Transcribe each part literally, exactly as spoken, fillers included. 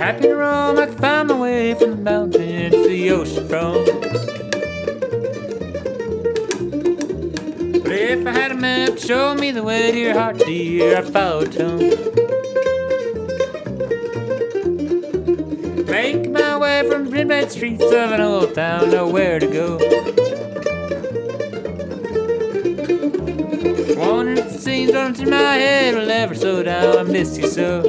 Happy to roam, I can find my way from the mountains to the ocean front. But if I had a map to show me the way to your heart, dear, I'd follow it home. Make my way from the midnight streets of an old town, nowhere to go. Wondering if the scenes running through my head will ever slow down. I miss you so.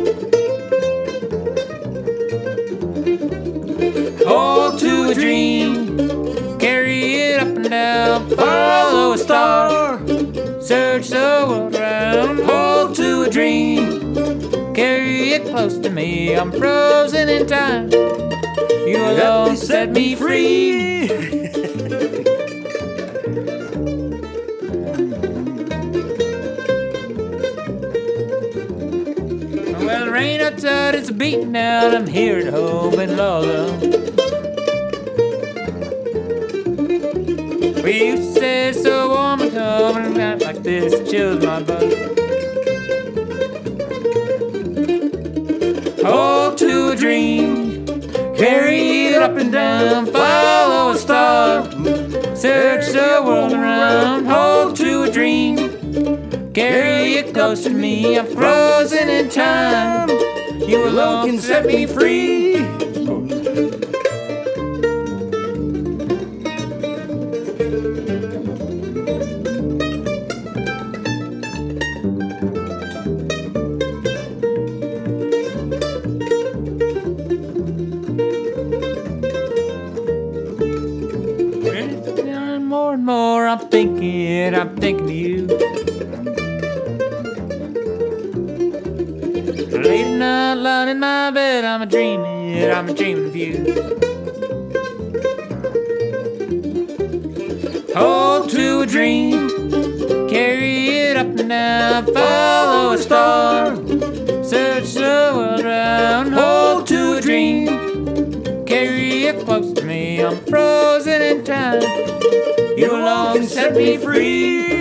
Hold to a dream, carry it up and down, follow a star, search the world around. Hold to a dream, carry it close to me. I'm frozen in time, you alone set me free. Well, the rain outside is beating down, I'm here at home in Lala. We used to say it's so warm and home, and a night like this chills my butt. Hold to a dream, carry it up and down, follow a star, search the world around. Hold to a dream, carry it close to me. I'm frozen in time, you alone can set me free. More and more I'm thinking, I'm thinking of you. Late at night, lying in my bed, I'm a dreaming, I'm a dreaming of you. Hold to a dream, carry it up and down, follow a star, search the world around. Hold to a dream, carry it close to me. I'm frozen in time, you alone set me free.